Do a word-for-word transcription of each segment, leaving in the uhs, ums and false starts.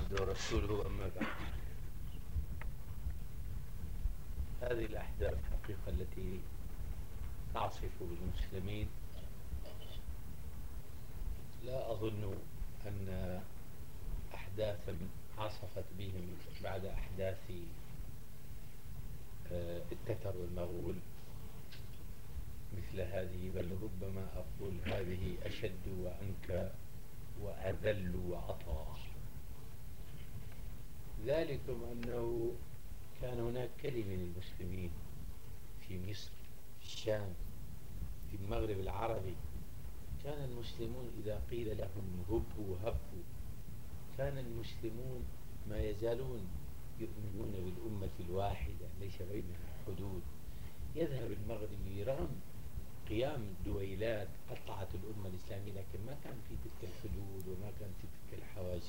عبده ورسوله، أما بعد. هذه الأحداث الحقيقة التي تعصف بالمسلمين لا أظن أن أحداثا عصفت بهم بعد أحداث التتر والمغول مثل هذه، بل ربما أقول هذه أشد وأنكى وأذل وأطغى. ذلكم أنه كان هناك كلمة للمسلمين في مصر، في الشام، في المغرب العربي. كان المسلمون إذا قيل لهم هبوا هبوا. كان المسلمون ما يزالون يؤمنون بالأمة الواحدة ليس بينها حدود. يذهب المغربي رغم قيام الدويلات قطعت الأمة الإسلامية، لكن ما كان في تلك الحدود وما كان في تلك الحواجز.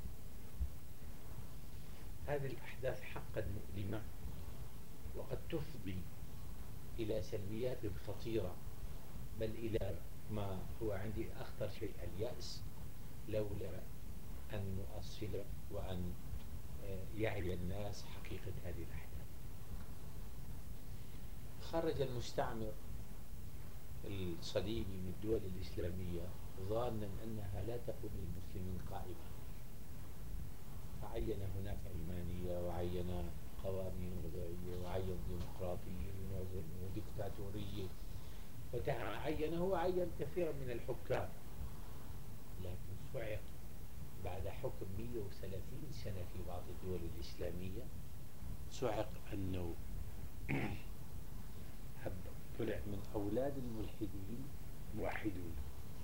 هذه الأحداث حقا مؤلمة وقد تفضي إلى سلبيات خطيرة، بل إلى ما هو عندي أخطر شيء، اليأس، لولا أن نؤصل وأن يعي الناس حقيقة هذه الأحداث. خرج المستعمر الصليبي من الدول الإسلامية ظانا أنها لا تقوم للمسلمين قائمة، فعين هناك علمانية وعين قوانين وضعية وعين ديمقراطية وديكتاتورية وعين هو عين كثيرا من الحكام، لكن صعق بعد حكم مئة وثلاثين سنة في بعض الدول الإسلامية. صعق أنه طلع من أولاد الملحدين موحدون.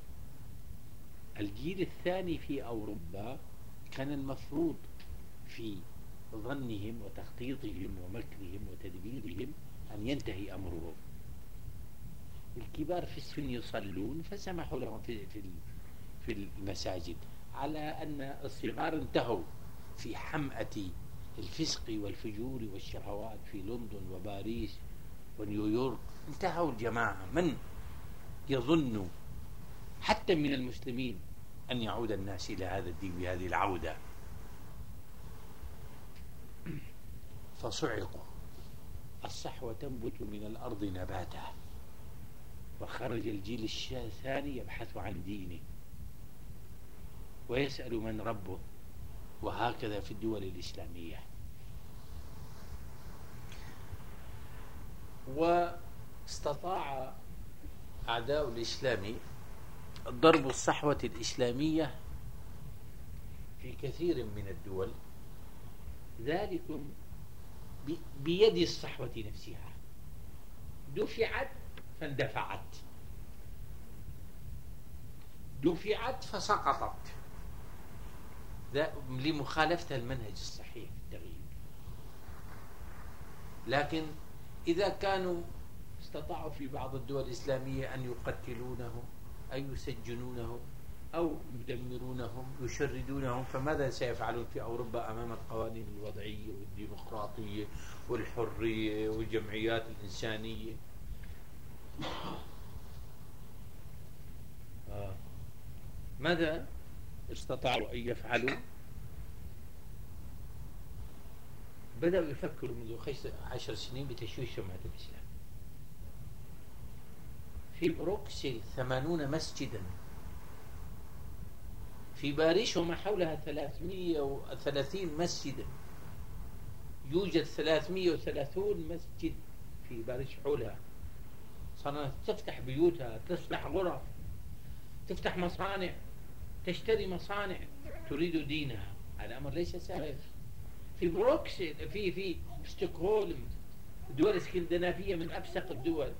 الجيل الثاني في أوروبا كان المفروض في ظنهم وتخطيطهم ومكرهم وتدبيرهم أن ينتهي أمرهم. الكبار في السن يصلون فسمحوا لهم في في في المساجد، على أن الصغار انتهوا في حمأة الفسق والفجور والشهوات في لندن وباريس ونيويورك. انتهوا الجماعة. من يظن حتى من المسلمين أن يعود الناس إلى هذا الدين بهذه العودة؟ فصعقوا. الصحوة تنبت من الأرض نباتا، وخرج الجيل الثاني يبحث عن دينه ويسأل من ربه، وهكذا في الدول الإسلامية. واستطاع أعداء الإسلام ضرب الصحوة الإسلامية في كثير من الدول، ذلك بيد الصحوة نفسها. دفعت فاندفعت، دفعت فسقطت لمخالفة المنهج الصحيح في التغيير. لكن إذا كانوا استطاعوا في بعض الدول الإسلامية أن يقتلونهم أو يسجنونهم أو يدمرونهم يشردونهم، فماذا سيفعلون في أوروبا أمام القوانين الوضعية والديمقراطية والحرية والجمعيات الإنسانية؟ آه. ماذا استطاعوا أن يفعلوا؟ بدأوا يفكروا منذ عشر سنين بتشويش سمعة الإسلام. في بروكسل ثمانون مسجدا، في باريس وما حولها ثلاثمئة وثلاثين مسجدا. يوجد ثلاثمئة وثلاثين مسجد في باريس حولها. صارت تفتح بيوتها، تصلح غرف، تفتح مصانع، تشتري مصانع، تريد دينها. هذا أمر ليس سهل. في بروكسل، في في ستوكهولم، الدول الاسكندنافية من أفسق الدول،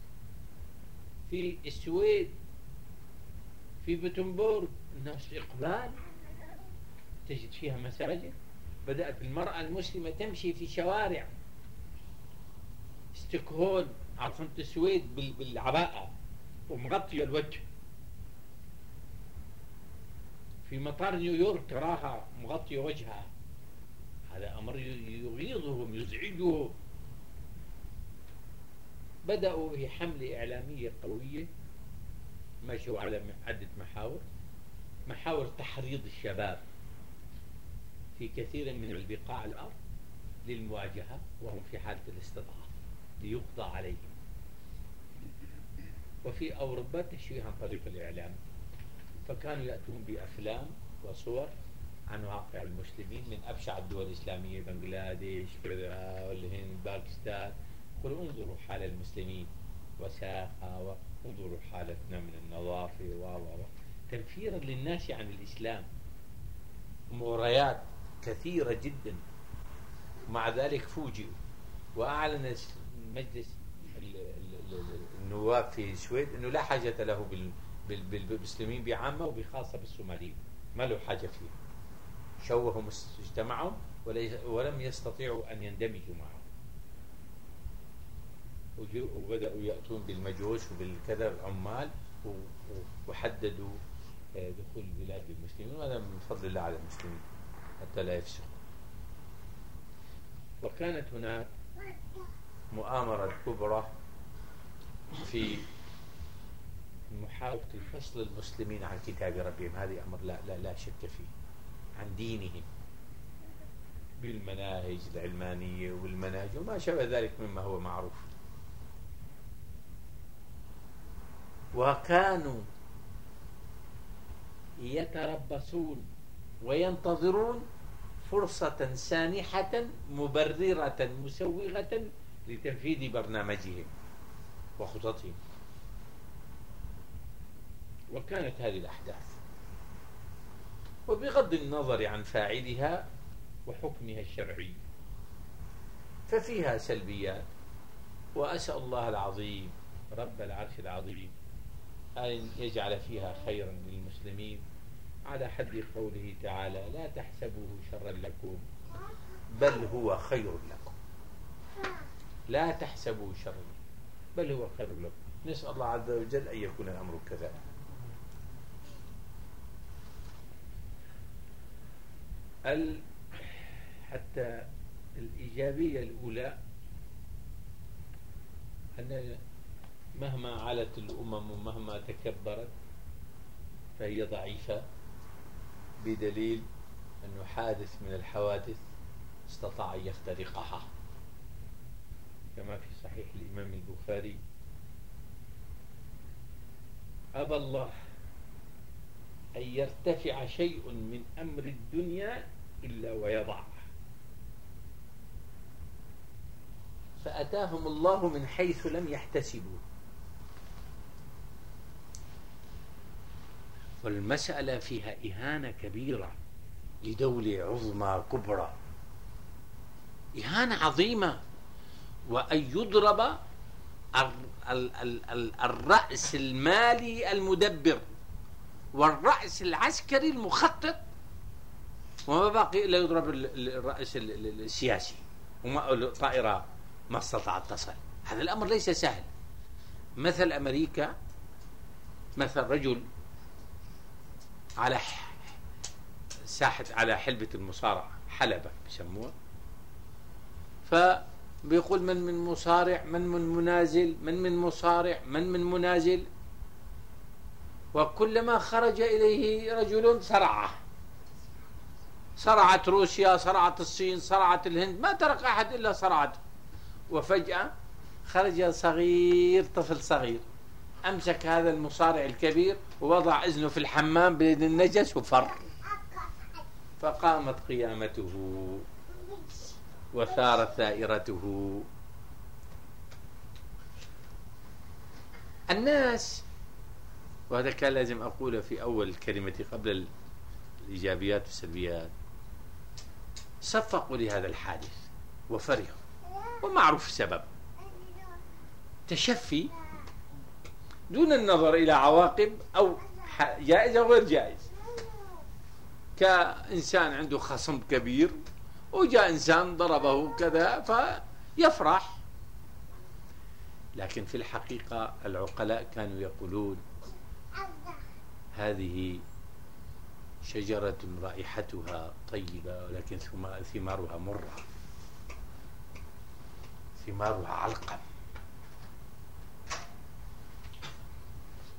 في السويد، في بوتنبورغ، الناس إقبال، تجد فيها مساجد. بدأت المرأة المسلمة تمشي في شوارع ستوكهولم عاصمة السويد بالعباءة ومغطية الوجه. في مطار نيويورك تراها مغطية وجهها. هذا أمر يغيظهم يزعجهم. بدأوا بحملة إعلامية قوية، مشوا على عدة محاور. محاور تحريض الشباب في كثير من البقاع الأرض للمواجهة وهم في حالة الاستضعاف ليقضى عليهم. وفي أوروبا تشويه عن طريق الإعلام، فكانوا يأتون بأفلام وصور عن واقع المسلمين من أبشع الدول الإسلامية، بنغلاديش، كذا، الهند، باكستان، يقولوا انظروا حال المسلمين وساخة، وانظروا حالتنا من النظافة و و تنفيرا للناس عن الإسلام. مغريات كثيرة جدا. مع ذلك فوجئوا، وأعلن مجلس النواب في السويد أنه لا حاجة له بالمسلمين بعامة وبخاصة بالصوماليين، ما له حاجة فيه. شوهوا مجتمعهم ولم يستطيعوا أن يندمجوا معهم، وبدأوا يأتون بالمجوس وبالكذا العمال وحددوا دخول بلاد المسلمين، وهذا من فضل الله على المسلمين حتى لا يفسقوا. وكانت هناك مؤامرة كبرى في محاولة فصل المسلمين عن كتاب ربهم، هذه أمر لا, لا, لا شك فيه، عن دينهم بالمناهج العلمانية والمناهج وما شابه ذلك مما هو معروف. وكانوا يتربصون وينتظرون فرصة سانحة مبررة مسوغة لتنفيذ برنامجهم وخططهم. وكانت هذه الأحداث، وبغض النظر عن فاعلها وحكمها الشرعي ففيها سلبيات، وأسأل الله العظيم رب العرش العظيم أن يجعل فيها خيرا للمسلمين، على حد قوله تعالى: لا تحسبوه شرا لكم بل هو خير لكم. لا تحسبوه شرا بل هو خير لكم. نسأل الله عز وجل أن يكون الأمر كذلك. حتى الإيجابية الأولى أن مهما علت الأمم ومهما تكبرت فهي ضعيفة، بدليل أنه حادث من الحوادث استطاع أن يخترقها، كما في صحيح الإمام البخاري: أبى الله أن يرتفع شيء من أمر الدنيا إلا ويضع، فأتاهم الله من حيث لم يحتسبوا. والمسألة فيها إهانة كبيرة لدولة عظمى كبرى، إهانة عظيمة. وأن يضرب الرأس المالي المدبر والرأس العسكري المخطط، وما باقي إلا يضرب الرأس السياسي، وما الطائرة ما استطاعت تصل. هذا الأمر ليس سهل. مثل أمريكا، مثل رجل على ساحة على حلبة المصارعة، حلبة بيسموها، فبيقول: من من مصارع، من من منازل، من من مصارع، من من منازل، وكلما خرج إليه رجل صرعه. صرعت روسيا، صرعت الصين، صرعت الهند، ما ترك أحد إلا صرعته. وفجأة خرج صغير، طفل صغير، أمسك هذا المصارع الكبير ووضع إذنه في الحمام بين النجس وفر، فقامت قيامته وثارت ثائرته. الناس، وهذا كان لازم أقوله في أول الكلمة قبل الإيجابيات والسلبيات، صفقوا لهذا الحادث وفرحوا، ومعروف السبب: تشفي دون النظر إلى عواقب أو جائز أو غير جائز. كإنسان عنده خصم كبير وجاء إنسان ضربه كذا فيفرح، لكن في الحقيقة العقلاء كانوا يقولون: هذه شجرة رائحتها طيبة ولكن ثمارها مرة، ثمارها علقم.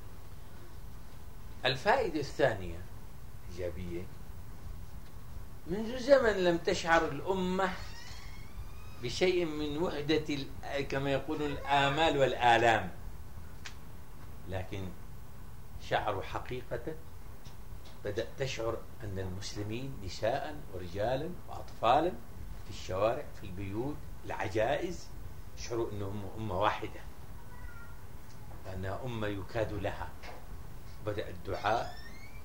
الفائدة الثانية إيجابية: منذ زمن لم تشعر الأمة بشيء من وحدة كما يقولون الآمال والآلام، لكن شعروا حقيقة، بدأت تشعر أن المسلمين نساء ورجالا وأطفالا في الشوارع في البيوت العجائز يشعروا أنهم أمة واحدة، لأنها أمة يكاد لها. بدأ الدعاء،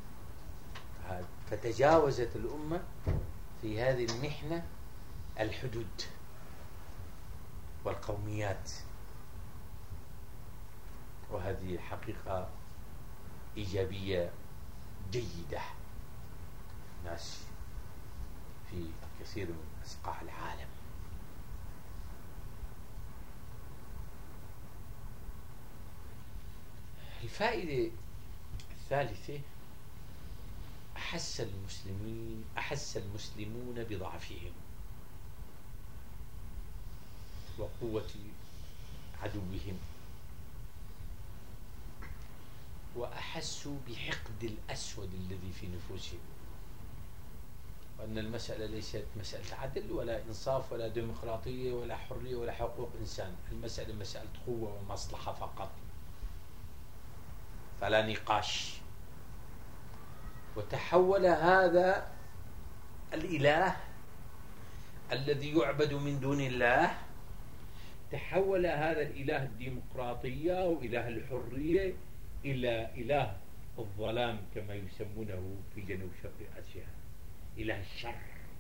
فتجاوزت الأمة في هذه المحنة الحدود والقوميات، وهذه حقيقة إيجابية جيدة. الناس في كثير من أصقاع العالم. الفائدة الثالثة، أحس المسلمين أحس المسلمون بضعفهم وقوة عدوهم، وأحسوا بحقد الأسود الذي في نفوسهم، وأن المسألة ليست مسألة عدل ولا إنصاف ولا ديمقراطية ولا حرية ولا حقوق إنسان، المسألة مسألة قوة ومصلحة فقط، فلا نقاش. وتحول هذا الإله الذي يعبد من دون الله، تحول هذا الإله الديمقراطية وإله الحرية إلى إله الظلام كما يسمونه في جنوب شرق آسيا، إله الشر.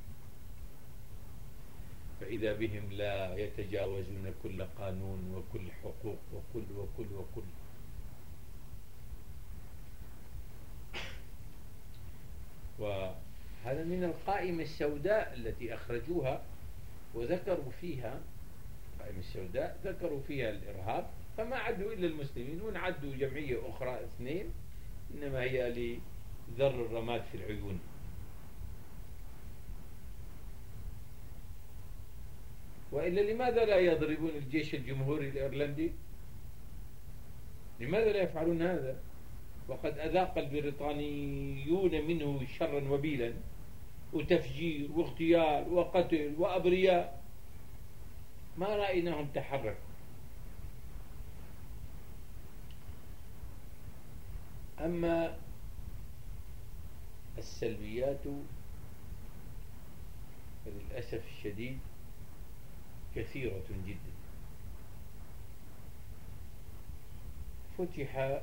فإذا بهم لا يتجاوزون كل قانون وكل حقوق وكل وكل وكل. وهذا من القائمة السوداء التي أخرجوها وذكروا فيها، القائمة السوداء ذكروا فيها الإرهاب، فما عدوا إلا المسلمين، وإن عدوا جمعية أخرى اثنين إنما هي لذر الرماد في العيون. وإلا لماذا لا يضربون الجيش الجمهوري الإيرلندي؟ لماذا لا يفعلون هذا؟ وقد أذاق البريطانيون منه شرا وبيلا، وتفجير واغتيال وقتل وأبرياء، ما رأيناهم تحركوا. أما السلبيات فللأسف الشديد كثيرة جدا. فتح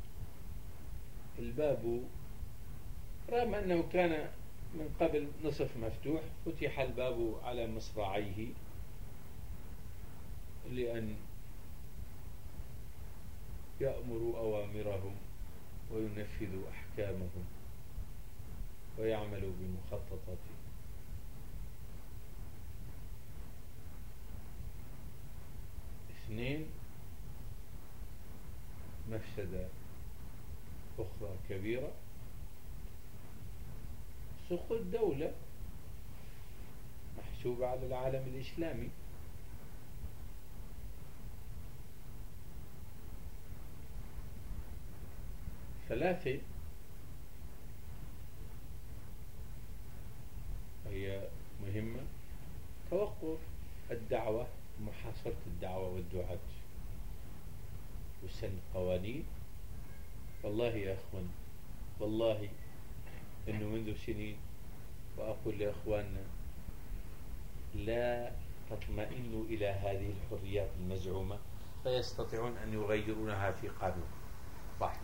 الباب رغم أنه كان من قبل نصف مفتوح، فتح الباب على مصراعيه لأن يأمروا أوامرهم وينفذوا أحكامهم ويعملوا بمخططاتهم. اثنين، مفسدة أخرى كبيرة، سقوط دولة محسوبة على العالم الإسلامي. ثلاثة، هي مهمة، توقف الدعوة، محاصرة الدعوة والدعاة وسن قوانين. والله يا أخوان، والله أنه منذ سنين وأقول لأخواننا لا تطمئنوا إلى هذه الحريات المزعومة، فيستطيعون أن يغيرونها في قانون واحد.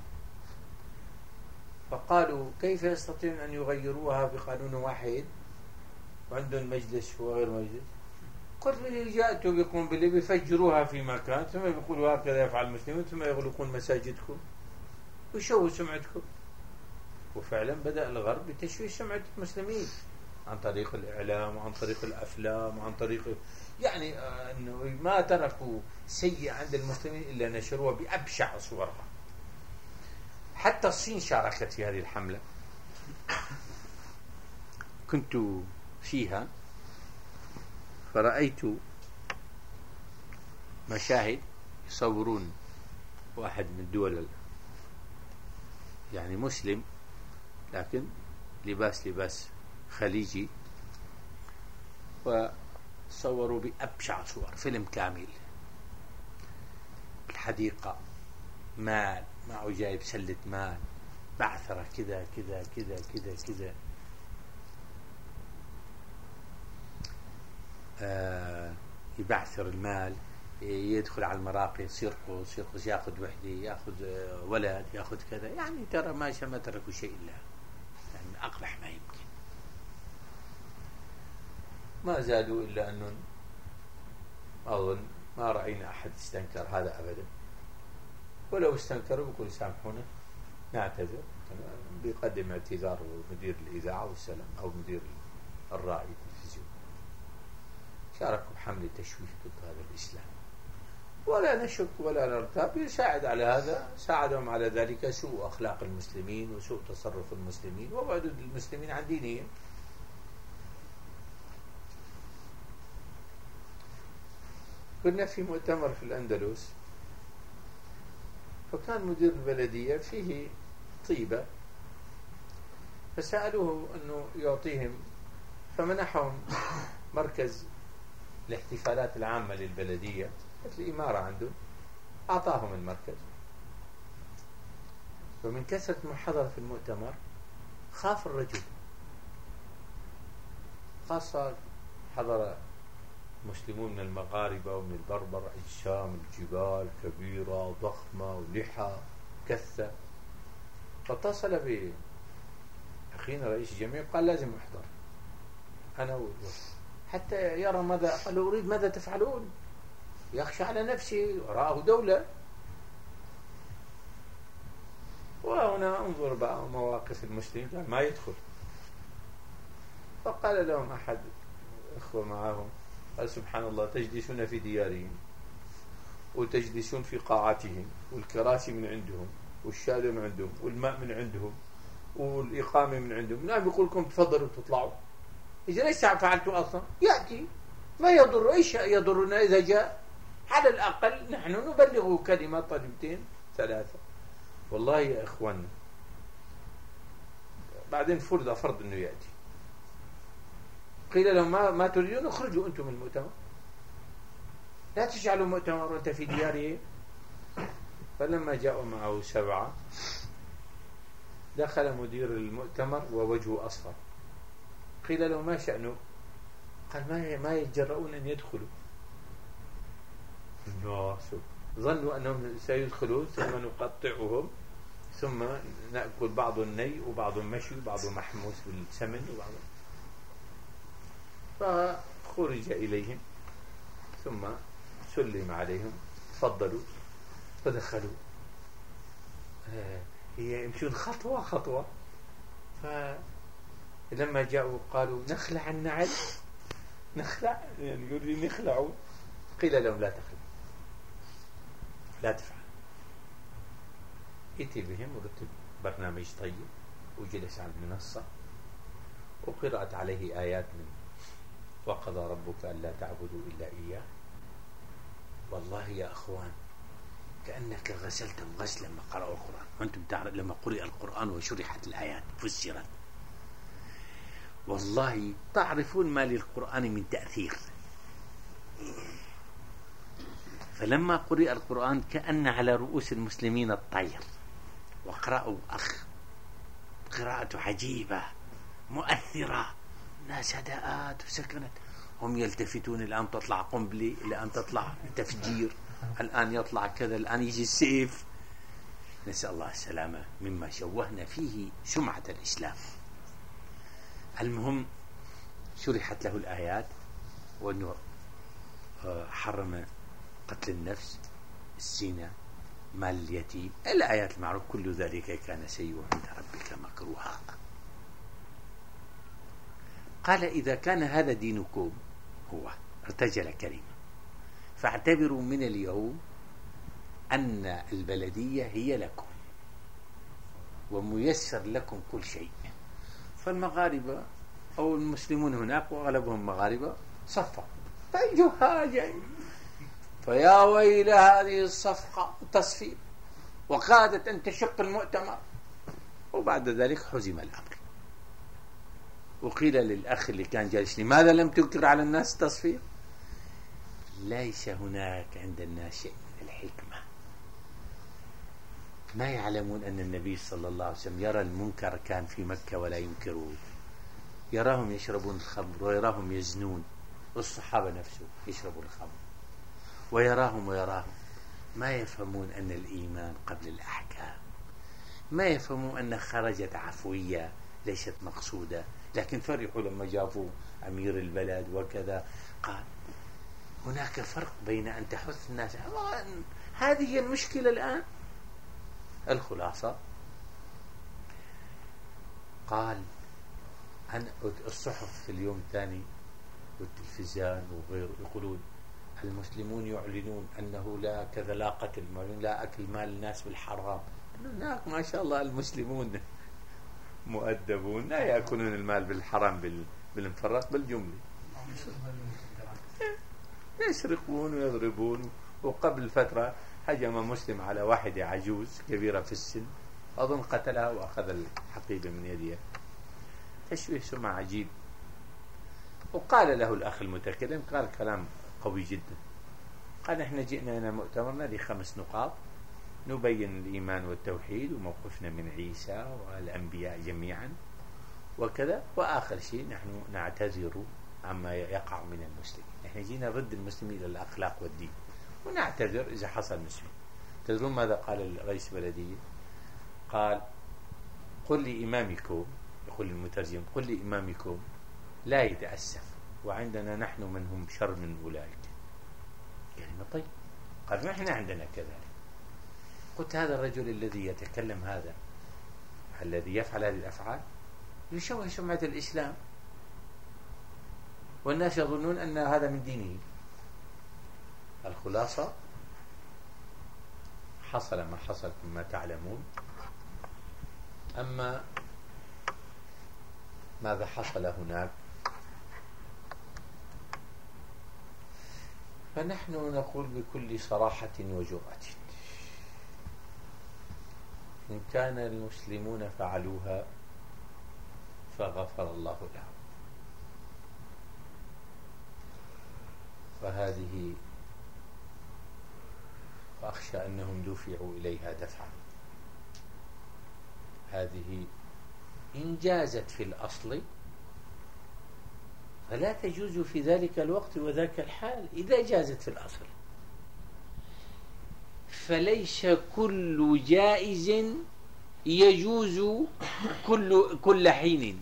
فقالوا كيف يستطيعون أن يغيروها بقانون واحد وعندهم مجلس وغير مجلس؟ قلت جاءتوا بكم باللي بيفجروها في مكان، ثم بيقولوا هكذا يفعل المسلمون، ثم يغلقون مساجدكم ويشوهوا سمعتكم. وفعلا بدأ الغرب بتشويه سمعة المسلمين عن طريق الإعلام وعن طريق الأفلام وعن طريق يعني آه أنه ما تركوا سيء عند المسلمين إلا نشروها بأبشع صورها. حتى الصين شاركت في هذه الحملة، كنت فيها فرأيت مشاهد يصورون واحد من الدول يعني مسلم لكن لباس لباس خليجي وصوروا بأبشع صور، فيلم كامل، الحديقة، مال معه جايب سلة مال، بعثرة كذا كذا كذا كذا كذا، آه يبعثر المال، يدخل على المراقص، يرقص يرقص، ياخذ وحده، ياخذ ولد، ياخذ كذا، يعني ترى ما ما تركوا شيء إلا يعني أقبح ما يمكن. ما زادوا إلا أنه أظن ما رأينا أحد استنكر هذا أبدا، ولو استنكروا بيقول سامحونا نعتذر، بيقدم اعتذار مدير الإذاعة والسلام أو مدير الرائي التلفزيون، شاركوا بحملة تشويه ضد هذا الإسلام، ولا نشك ولا نرتاب. يساعد على هذا، ساعدهم على ذلك سوء أخلاق المسلمين وسوء تصرف المسلمين وبعد المسلمين عن دينهم. كنا في مؤتمر في الأندلس، فكان مدير البلدية فيه طيبة، فسألوه أنه يعطيهم، فمنحهم مركز الاحتفالات العامة للبلدية مثل الإمارة عنده، أعطاهم المركز. ومن كثرة ما حضر في المؤتمر خاف الرجل، خاصة حضر مسلمون من المغاربة ومن البربر، أجسام الجبال كبيرة ضخمة ولحى كثة، فاتصل بأخينا رئيس الجمعية قال لازم أحضر أنا و... حتى يرى ماذا، قال له أريد ماذا تفعلون، يخشى على نفسه وراءه دولة. وهنا انظر بقى مواقف المسلمين، قال ما يدخل. فقال لهم أحد أخوة معهم، قال سبحان الله، تجلسون في ديارهم وتجلسون في قاعاتهم، والكراسي من عندهم والشادة من عندهم والماء من عندهم والإقامة من عندهم، نعم يقول لكم تفضلوا تطلعوا. إذا ليس فعلتوا أصلا يأتي، ما يضر، إيش يضرنا إذا جاء؟ على الأقل نحن نبلغ كلمة طلبتين ثلاثة. والله يا إخواننا بعدين فرض فرض أنه يأتي، قيل لهم ما, ما تريدون اخرجوا أنتم من المؤتمر، لا تجعلوا مؤتمر وأنت في دياره. فلما جاءوا معه سبعة دخل مدير المؤتمر ووجهه أصفر، قيل له ما شأنه؟ قال ما ما يتجرؤون أن يدخلوا. الناس ظنوا أنهم سيدخلون ثم نقطعهم ثم نأكل بعض الني وبعض مشوي وبعض محموس بالسمن وبعض. فخرج إليهم ثم سلم عليهم، تفضلوا، فدخلوا. هي يمشون خطوة خطوة، فلما جاءوا قالوا نخلع النعل، نخلع يعني يقول لي نخلعوا. قيل لهم لا تخلع، لا تفعل. اتي بهم ورتب برنامج طيب وجلس على المنصة وقرأت عليه آيات من وقضى ربك ألا تعبدوا إلا إياه. والله يا أخوان كأنك غسلتم غسلا لما قرأوا القرآن، وأنتم تعرف لما قرئ القرآن وشرحت الآيات فسرت، والله تعرفون ما للقرآن من تأثير. فلما قرئ القرآن كأن على رؤوس المسلمين الطير، وقرأوا أخ قراءة عجيبة مؤثرة، ناس هدأت وسكنت، هم يلتفتون الآن تطلع قنبلة، الآن تطلع تفجير، الآن يطلع كذا، الآن يجي السيف. نسأل الله السلامة مما شوهنا فيه سمعة الإسلام. المهم شرحت له الآيات، وأنه حرم قتل النفس، الزنا، مال اليتيم، الآيات المعروف، كل ذلك كان سيئا عند ربك مكروها. قال إذا كان هذا دينكم، هو ارتجل كلمة، فاعتبروا من اليوم أن البلدية هي لكم وميسر لكم كل شيء. فالمغاربة أو المسلمون هناك وأغلبهم مغاربة صفقوا، فيجوا هاجين، فيا ويل هذه الصفقة تصفيق، وكادت أن تشق المؤتمر. وبعد ذلك حزم الأمر، وقيل للأخ اللي كان جالس: لماذا لم تنكر على الناس التصفيق؟ ليس هناك عند الناس شيء من الحكمة، ما يعلمون أن النبي صلى الله عليه وسلم يرى المنكر كان في مكة ولا ينكروه، يراهم يشربون الخمر ويراهم يزنون، والصحابة نفسه يشربوا الخمر ويراهم ويراهم، ما يفهمون أن الإيمان قبل الأحكام، ما يفهمون أن خرجت عفوية ليست مقصودة، لكن فرحوا لما جافوا أمير البلد وكذا. قال هناك فرق بين أن تحث الناس، هذه هي المشكلة الآن. الخلاصة قال عن الصحف في اليوم الثاني والتلفزيون وغيره يقولون المسلمون يعلنون أنه لا كذا، لا قتل، لا أكل مال الناس بالحرام. هناك ما شاء الله المسلمون مؤدبون لا يأكلون المال بالحرام بالمفرط بالجملة، يسرقون ويضربون. وقبل فترة هجم مسلم على واحدة عجوز كبيرة في السن، أظن قتلها وأخذ الحقيبة من يدها. تشويه سمعة عجيب. وقال له الأخ المتكلم، قال كلام قوي جدا، قال احنا جئنا هنا مؤتمرنا لخمس نقاط نبين الإيمان والتوحيد وموقفنا من عيسى والأنبياء جميعا وكذا، وآخر شيء نحن نعتذر عما يقع من المسلمين، نحن جينا ضد المسلمين إلى الأخلاق والدين ونعتذر إذا حصل مسلم. تدرون ماذا قال رئيس البلدية؟ قال قل لي إمامكم، يقول المترجم، قل لي إمامكم لا يتأسف وعندنا نحن من هم شر من أولئك. كلمة طيب. قال نحن عندنا كذلك. قلت هذا الرجل الذي يتكلم هذا، الذي يفعل هذه الأفعال، يشوه سمعة الإسلام، والناس يظنون أن هذا من دينه. الخلاصة حصل ما حصل كما تعلمون. أما ماذا حصل هناك فنحن نقول بكل صراحة وجرأة إن كان المسلمون فعلوها فغفر الله لهم، فهذه وأخشى أنهم دفعوا إليها دفعا. هذه إن جازت في الأصل فلا تجوز في ذلك الوقت وذاك الحال. إذا جازت في الأصل فليس كل جائز يجوز كل كل حين.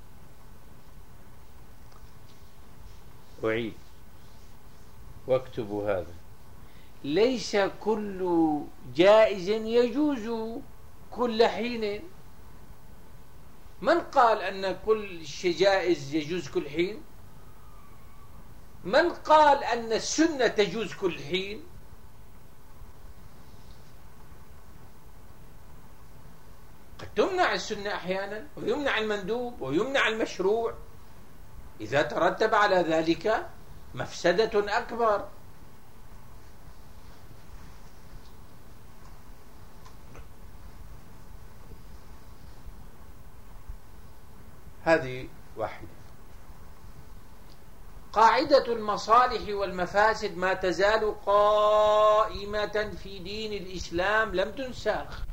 أعيد واكتبوا هذا: ليس كل جائز يجوز كل حين. من قال أن كل شيء جائز يجوز كل حين؟ من قال أن السنة تجوز كل حين؟ قد تمنع السنة أحيانا ويمنع المندوب ويمنع المشروع إذا ترتب على ذلك مفسدة أكبر. هذه واحدة. قاعدة المصالح والمفاسد ما تزال قائمة في دين الإسلام لم تنسخ.